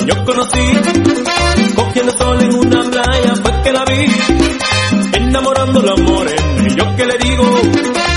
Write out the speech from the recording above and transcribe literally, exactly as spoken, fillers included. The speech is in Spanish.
yo conocí, cogiendo sol en una playa fue que la vi, enamorando la morena y yo que le digo,